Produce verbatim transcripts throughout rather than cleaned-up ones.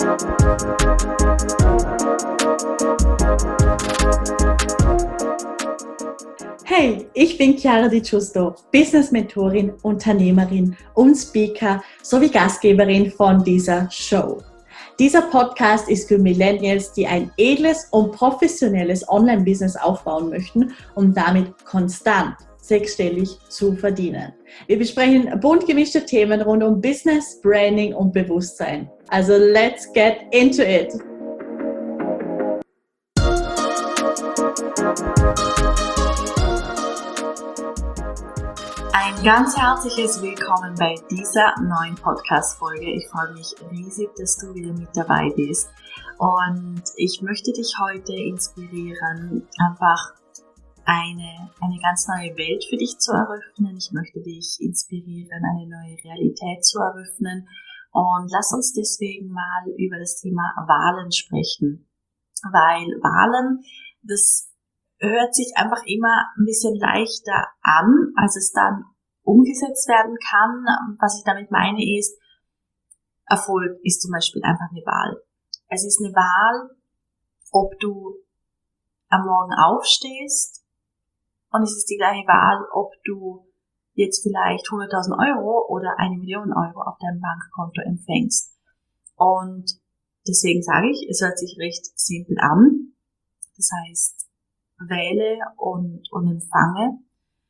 Hey, ich bin Chiara Di Giusto, Business-Mentorin, Unternehmerin und Speaker sowie Gastgeberin von dieser Show. Dieser Podcast ist für Millennials, die ein edles und professionelles Online-Business aufbauen möchten, um damit konstant sechsstellig zu verdienen. Wir besprechen bunt gemischte Themen rund um Business, Branding und Bewusstsein. Also let's get into it! Ein ganz herzliches Willkommen bei dieser neuen Podcast-Folge. Ich freue mich riesig, dass du wieder mit dabei bist. Und ich möchte dich heute inspirieren, einfach eine, eine ganz neue Welt für dich zu eröffnen. Ich möchte dich inspirieren, eine neue Realität zu eröffnen. Und lass uns deswegen mal über das Thema Wahlen sprechen. Weil Wahlen, das hört sich einfach immer ein bisschen leichter an, als es dann umgesetzt werden kann. Was ich damit meine ist, Erfolg ist zum Beispiel einfach eine Wahl. Es ist eine Wahl, ob du am Morgen aufstehst, und es ist die gleiche Wahl, ob du jetzt vielleicht hunderttausend Euro oder eine Million Euro auf deinem Bankkonto empfängst. Und deswegen sage ich, es hört sich recht simpel an. Das heißt, wähle und, und empfange.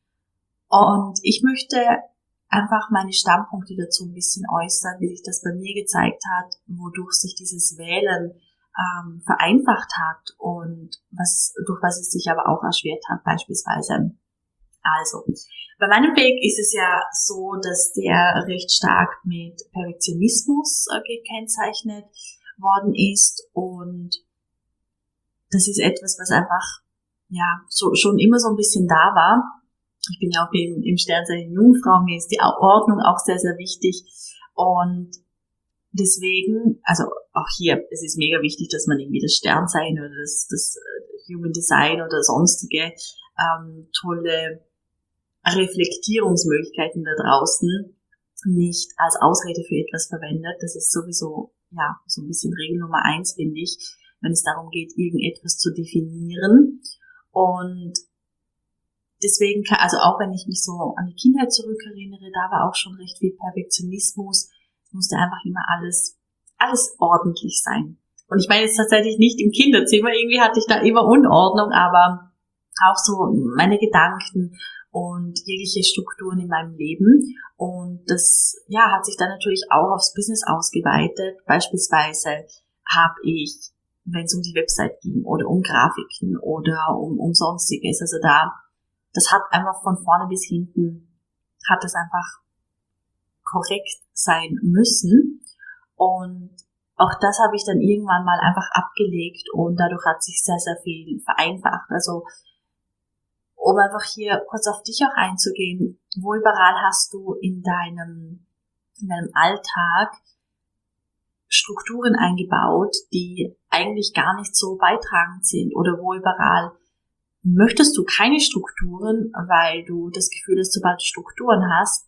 Und ich möchte einfach meine Standpunkte dazu ein bisschen äußern, wie sich das bei mir gezeigt hat, wodurch sich dieses Wählen ähm, vereinfacht hat und was durch was es sich aber auch erschwert hat, beispielsweise. Also, bei meinem Weg ist es ja so, dass der recht stark mit Perfektionismus äh, gekennzeichnet worden ist, und das ist etwas, was einfach ja so schon immer so ein bisschen da war. Ich bin ja auch im, im Sternzeichen Jungfrau, mir ist die Ordnung auch sehr, sehr wichtig, und deswegen, also auch hier, es ist mega wichtig, dass man irgendwie das Sternzeichen oder das, das Human Design oder sonstige ähm, tolle Reflektierungsmöglichkeiten da draußen nicht als Ausrede für etwas verwendet. Das ist sowieso ja so ein bisschen Regel Nummer eins, finde ich, wenn es darum geht, irgendetwas zu definieren. Und deswegen, kann, also auch wenn ich mich so an die Kindheit zurückerinnere, da war auch schon recht viel Perfektionismus. Es musste einfach immer alles, alles ordentlich sein. Und ich meine jetzt tatsächlich nicht im Kinderzimmer, irgendwie hatte ich da immer Unordnung, aber auch so meine Gedanken und jegliche Strukturen in meinem Leben. Und das, ja, hat sich dann natürlich auch aufs Business ausgeweitet. Beispielsweise habe ich, wenn es um die Website ging oder um Grafiken oder um, um Sonstiges, also da, das hat einfach von vorne bis hinten, hat es einfach korrekt sein müssen. Und auch das habe ich dann irgendwann mal einfach abgelegt, und dadurch hat sich sehr, sehr viel vereinfacht. Also, um einfach hier kurz auf dich auch einzugehen, wo überall hast du in deinem, in deinem Alltag Strukturen eingebaut, die eigentlich gar nicht so beitragend sind, oder wo überall möchtest du keine Strukturen, weil du das Gefühl hast, sobald du Strukturen hast,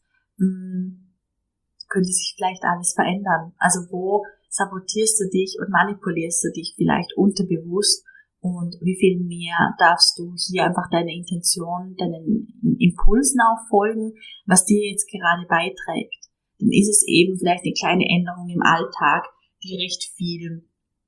könnte sich vielleicht alles verändern. Also wo sabotierst du dich und manipulierst du dich vielleicht unterbewusst, und wie viel mehr darfst du hier einfach deine Intention, deinen Impulsen auch folgen, was dir jetzt gerade beiträgt. Dann ist es eben vielleicht eine kleine Änderung im Alltag, die recht viel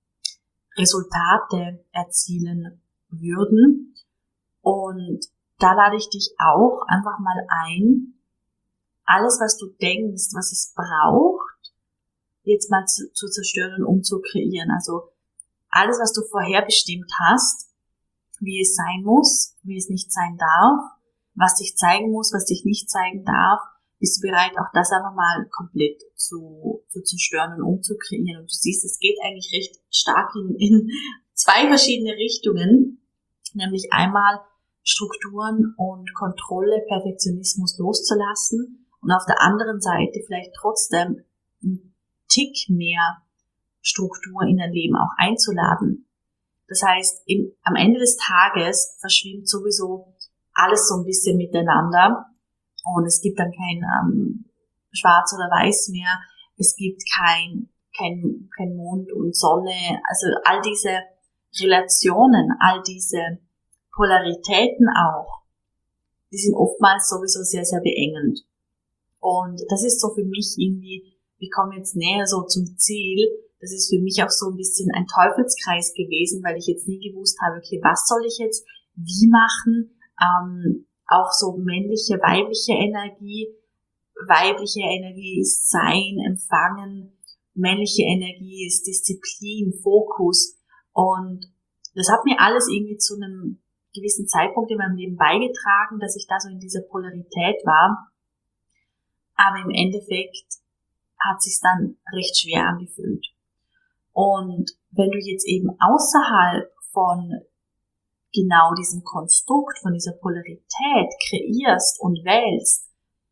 Resultate erzielen würden. Und da lade ich dich auch einfach mal ein, alles, was du denkst, was es braucht, jetzt mal zu, zu zerstören und umzukreieren. Also alles, was du vorherbestimmt hast, wie es sein muss, wie es nicht sein darf, was dich zeigen muss, was dich nicht zeigen darf, bist du bereit, auch das einfach mal komplett zu, zu zerstören und umzukreieren. Und du siehst, es geht eigentlich recht stark in, in zwei verschiedene Richtungen, nämlich einmal Strukturen und Kontrolle, Perfektionismus loszulassen, und auf der anderen Seite vielleicht trotzdem einen Tick mehr Struktur in dein Leben auch einzuladen. Das heißt, im, am Ende des Tages verschwimmt sowieso alles so ein bisschen miteinander, und es gibt dann kein ähm, Schwarz oder Weiß mehr. Es gibt kein kein, kein Mond und Sonne, also all diese Relationen, all diese Polaritäten auch, die sind oftmals sowieso sehr, sehr beengend. Und das ist so für mich irgendwie, wir kommen jetzt näher so zum Ziel, das ist für mich auch so ein bisschen ein Teufelskreis gewesen, weil ich jetzt nie gewusst habe, okay, was soll ich jetzt wie machen, ähm, auch so männliche, weibliche Energie, weibliche Energie ist Sein, Empfangen, männliche Energie ist Disziplin, Fokus und das hat mir alles irgendwie zu einem gewissen Zeitpunkt in meinem Leben beigetragen, dass ich da so in dieser Polarität war, aber im Endeffekt hat sich's dann recht schwer angefühlt. Und wenn du jetzt eben außerhalb von genau diesem Konstrukt, von dieser Polarität kreierst und wählst,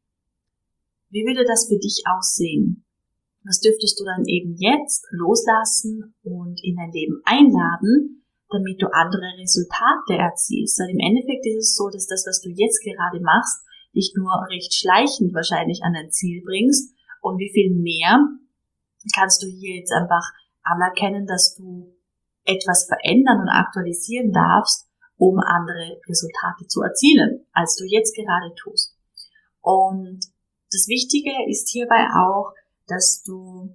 wie würde das für dich aussehen? Was dürftest du dann eben jetzt loslassen und in dein Leben einladen, damit du andere Resultate erzielst? Weil im Endeffekt ist es so, dass das, was du jetzt gerade machst, dich nur recht schleichend wahrscheinlich an dein Ziel bringst. Und wie viel mehr kannst du hier jetzt einfach anerkennen, dass du etwas verändern und aktualisieren darfst, um andere Resultate zu erzielen, als du jetzt gerade tust. Und das Wichtige ist hierbei auch, dass du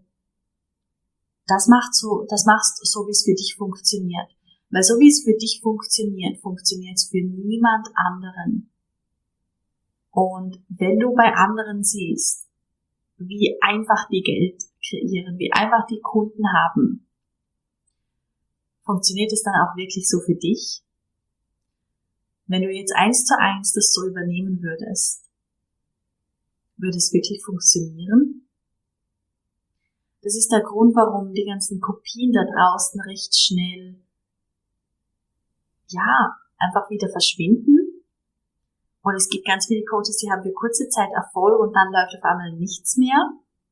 das machst so, das machst so, wie es für dich funktioniert. Weil so wie es für dich funktioniert, funktioniert es für niemand anderen. Und wenn du bei anderen siehst, wie einfach die Geld kreieren, wie einfach die Kunden haben, funktioniert es dann auch wirklich so für dich? Wenn du jetzt eins zu eins das so übernehmen würdest, würde es wirklich funktionieren? Das ist der Grund, warum die ganzen Kopien da draußen recht schnell, ja, einfach wieder verschwinden. Und es gibt ganz viele Coaches, die haben für kurze Zeit Erfolg und dann läuft auf einmal nichts mehr.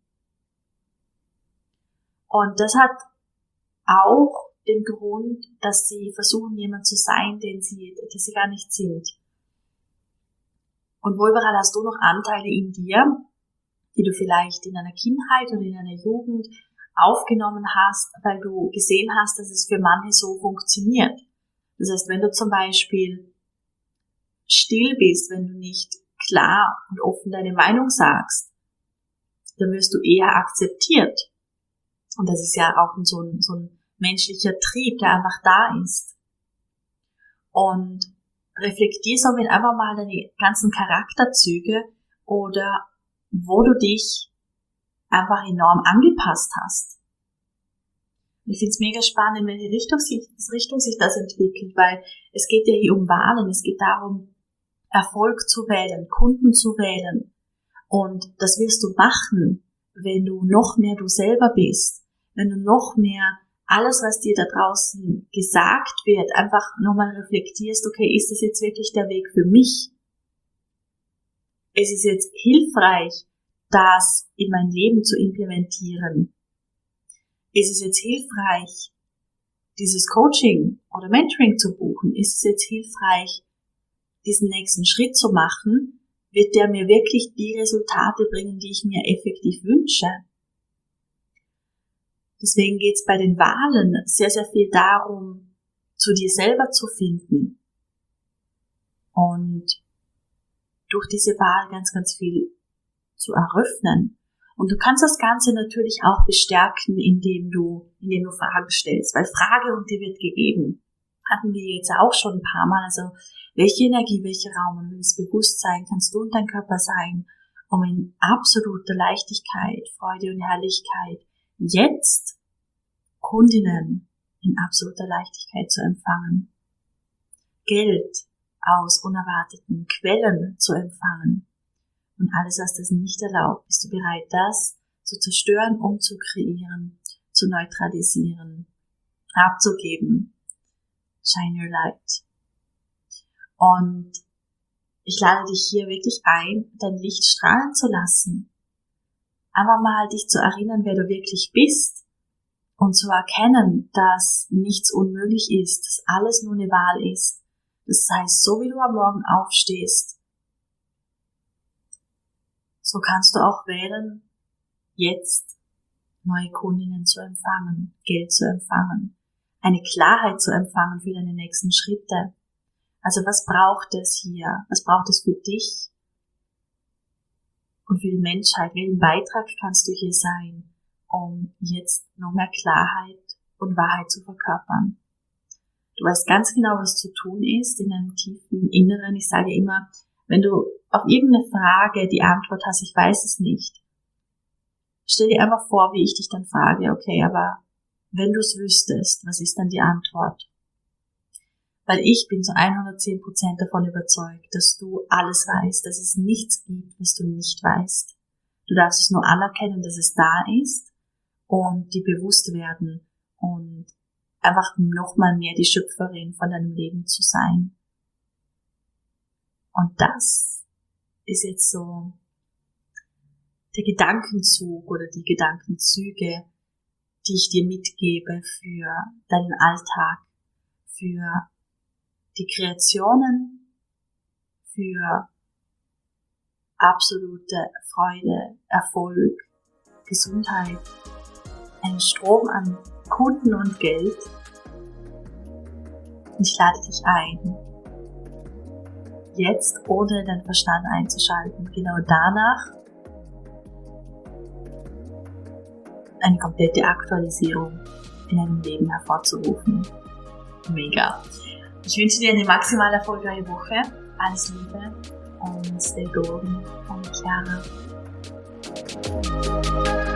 Und das hat auch den Grund, dass sie versuchen, jemand zu sein, den sie, der sie gar nicht sind. Und wo überall hast du noch Anteile in dir, die du vielleicht in deiner Kindheit oder in deiner Jugend aufgenommen hast, weil du gesehen hast, dass es für manche so funktioniert. Das heißt, wenn du zum Beispiel still bist, wenn du nicht klar und offen deine Meinung sagst, dann wirst du eher akzeptiert. Und das ist ja auch so ein, so ein menschlicher Trieb, der einfach da ist. Und reflektier somit einfach mal deine ganzen Charakterzüge oder wo du dich einfach enorm angepasst hast. Und ich finde es mega spannend, in welche Richtung sich, Richtung sich das entwickelt, weil es geht ja hier um Wahlen, es geht darum, Erfolg zu wählen, Kunden zu wählen. Und das wirst du machen, wenn du noch mehr du selber bist, wenn du noch mehr alles, was dir da draußen gesagt wird, einfach nochmal reflektierst, okay, ist das jetzt wirklich der Weg für mich? Ist es jetzt hilfreich, das in mein Leben zu implementieren? Ist es jetzt hilfreich, dieses Coaching oder Mentoring zu buchen? Ist es jetzt hilfreich, diesen nächsten Schritt zu machen? Wird der mir wirklich die Resultate bringen, die ich mir effektiv wünsche? Deswegen geht es bei den Wahlen sehr, sehr viel darum, zu dir selber zu finden und durch diese Wahl ganz, ganz viel zu eröffnen. Und du kannst das Ganze natürlich auch bestärken, indem du, indem du Fragen stellst, weil Frage und die wird gegeben. Hatten wir jetzt auch schon ein paar Mal, also welche Energie, welcher Raum und welches Bewusstsein kannst du und dein Körper sein, um in absoluter Leichtigkeit, Freude und Herrlichkeit jetzt Kundinnen in absoluter Leichtigkeit zu empfangen, Geld aus unerwarteten Quellen zu empfangen und alles, was das nicht erlaubt, bist du bereit, das zu zerstören, um zu kreieren, zu neutralisieren, abzugeben. Shine your light. Und ich lade dich hier wirklich ein, dein Licht strahlen zu lassen. Einfach mal dich zu erinnern, wer du wirklich bist und zu erkennen, dass nichts unmöglich ist, dass alles nur eine Wahl ist. Das heißt, so wie du am Morgen aufstehst, so kannst du auch wählen, jetzt neue Kundinnen zu empfangen, Geld zu empfangen, eine Klarheit zu empfangen für deine nächsten Schritte. Also was braucht es hier? Was braucht es für dich und für die Menschheit? Welchen Beitrag kannst du hier sein, um jetzt noch mehr Klarheit und Wahrheit zu verkörpern? Du weißt ganz genau, was zu tun ist in deinem tiefen Inneren. Ich sage immer, wenn du auf irgendeine Frage die Antwort hast, ich weiß es nicht, stell dir einfach vor, wie ich dich dann frage, okay, aber wenn du es wüsstest, was ist dann die Antwort? Weil ich bin zu hundertzehn Prozent davon überzeugt, dass du alles weißt, dass es nichts gibt, was du nicht weißt. Du darfst es nur anerkennen, dass es da ist und dir bewusst werden und einfach nochmal mehr die Schöpferin von deinem Leben zu sein. Und das ist jetzt so der Gedankenzug oder die Gedankenzüge, die ich dir mitgebe für deinen Alltag, für die Kreationen, für absolute Freude, Erfolg, Gesundheit, einen Strom an Kunden und Geld. Und ich lade dich ein, jetzt ohne deinen Verstand einzuschalten, genau danach eine komplette Aktualisierung in deinem Leben hervorzurufen. Mega. Ich wünsche dir eine maximal erfolgreiche Woche. Alles Liebe und stay golden. Deine Chiara.